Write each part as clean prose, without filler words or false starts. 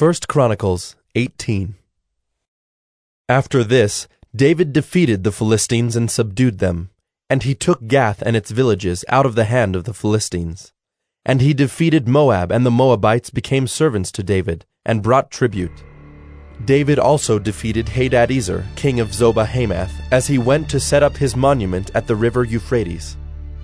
1 Chronicles 18. After this, David defeated the Philistines and subdued them, and he took Gath and its villages out of the hand of the Philistines. And he defeated Moab, and the Moabites became servants to David, and brought tribute. David also defeated Hadadezer, king of Zobah-Hamath, as he went to set up his monument at the river Euphrates.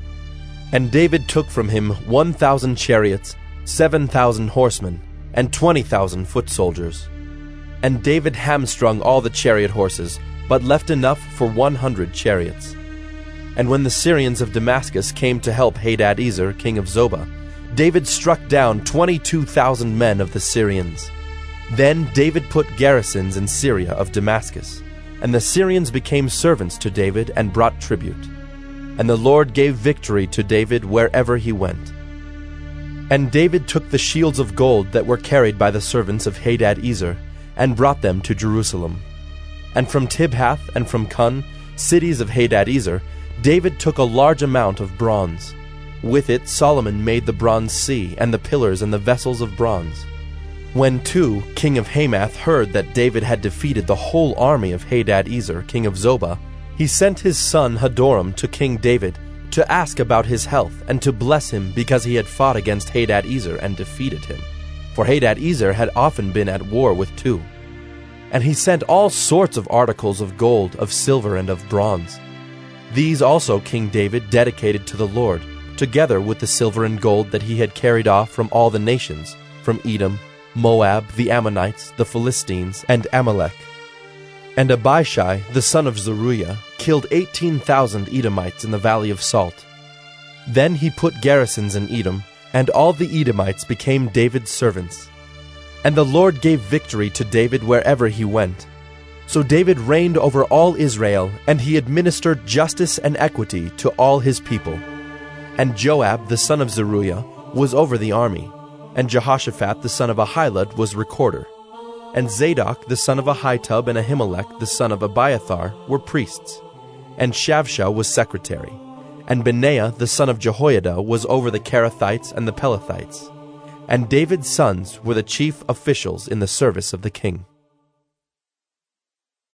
And David took from him 1,000 chariots, 7,000 horsemen, and 20,000 foot soldiers. And David hamstrung all the chariot horses, but left enough for 100 chariots. And when the Syrians of Damascus came to help Hadadezer, king of Zobah, David struck down 22,000 men of the Syrians. Then David put garrisons in Syria of Damascus, and the Syrians became servants to David and brought tribute. And the Lord gave victory to David wherever he went. And David took the shields of gold that were carried by the servants of Hadadezer, and brought them to Jerusalem. And from Tibhath and from Cun, cities of Hadadezer, David took a large amount of bronze. With it Solomon made the bronze sea, and the pillars and the vessels of bronze. When Tou, king of Hamath, heard that David had defeated the whole army of Hadadezer, king of Zobah, he sent his son Hadoram to King David to ask about his health and to bless him because he had fought against Hadadezer and defeated him. For Hadadezer had often been at war with Tou. And he sent all sorts of articles of gold, of silver, and of bronze. These also King David dedicated to the Lord, together with the silver and gold that he had carried off from all the nations, from Edom, Moab, the Ammonites, the Philistines, and Amalek. And Abishai, the son of Zeruiah, killed 18,000 Edomites in the valley of Salt. Then he put garrisons in Edom, and all the Edomites became David's servants. And the Lord gave victory to David wherever he went. So David reigned over all Israel, and he administered justice and equity to all his people. And Joab, the son of Zeruiah, was over the army, and Jehoshaphat, the son of Ahilud, was recorder. And Zadok, the son of Ahitub, and Ahimelech, the son of Abiathar, were priests. And Shavsha was secretary. And Benaiah, the son of Jehoiada, was over the Kerethites and the Pelethites. And David's sons were the chief officials in the service of the king.